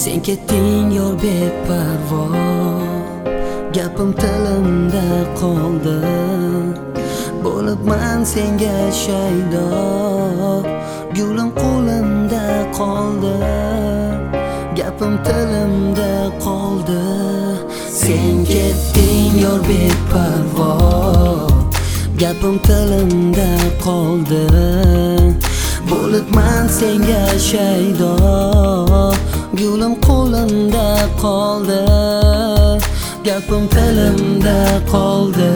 Sen ketding yor beparvo, gapim tilimda qoldi. Bo'libman senga shaydo, gulim qo'limda qoldi. Gapim tilimda qoldi. Sen ketding yor beparvo, gapim tilimda qoldi. Bo'libman senga shaydo, gulim qo'limda qoldi. Gapim tilimda qoldi.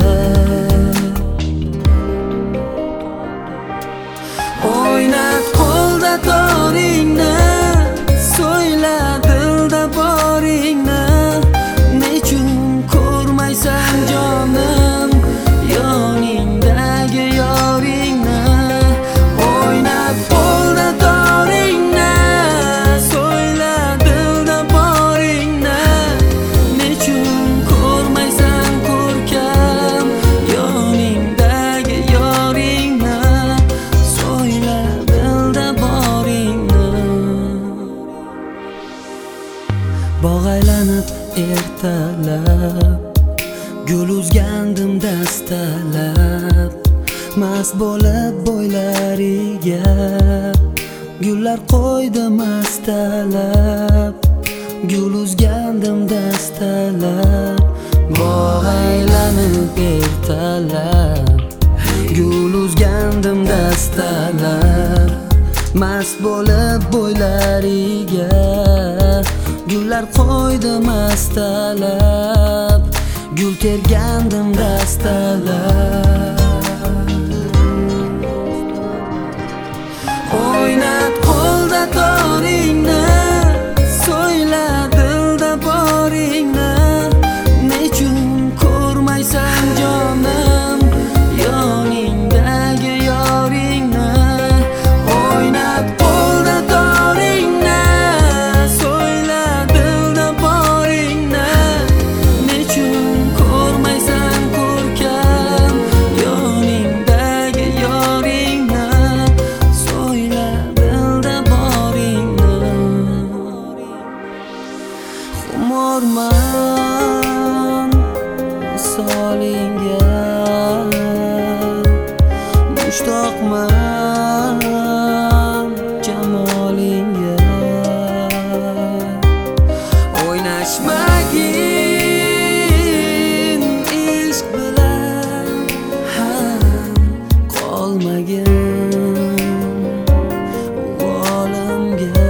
O'ynat qo'lda toringni, so'yla dilda boringni. Nechun ko'rmaysan jonim, yoningdagi yoringni. O'ynat qo'lda toringni, so'yla dilda boringni. Nechun ko'rmaysan ko'rkam, yoningdagi yoringni. So'yla dilda boringni. Bog' aylanib ertalab, gul uzgandim dastalab. Mast bo'lib bo'ylariga gullar qo'ydim mastalab. Gul uzgandim dastalab, bog' aylanib ertalab. Gul uzgandim dastalab, mast bo'lib bo'ylariga gullar qo'ydim mastalab. Gul tergandim dastalab. O'ynat qo'lda toringni, so'yla dilda boringni. Nechun ko'rmaysan jonim, yoningdagi yoringni. O'ynat qo'lda toringni, so'yla dilda boringni. Nechun ko'rmaysan ko'rkam, yoningdagi yoringni. So'yla dilda boringni. Xumorman solingga, mushtoqman jamolingga. O'ynashmagin ishq bilan, ham qolmagin olamga.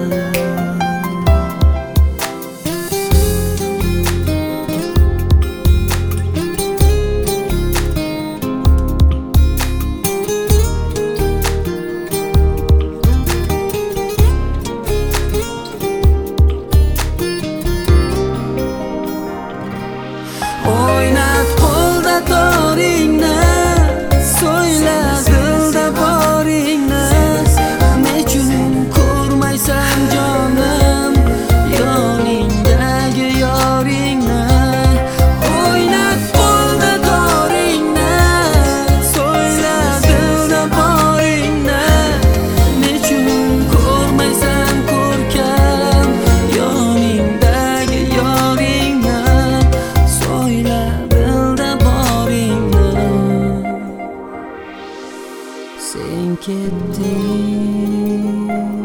O'ynat qo'lda toringni, so'yla dilda boringni. Nechun ko'rmaysan jonim, yoningdagi yoringni. O'ynat qo'lda toringni, so'yla dilda boringni. Nechun ko'rmaysan ko'rkam, yoningdagi yoringni. So'yla dilda boringni. Sen ketding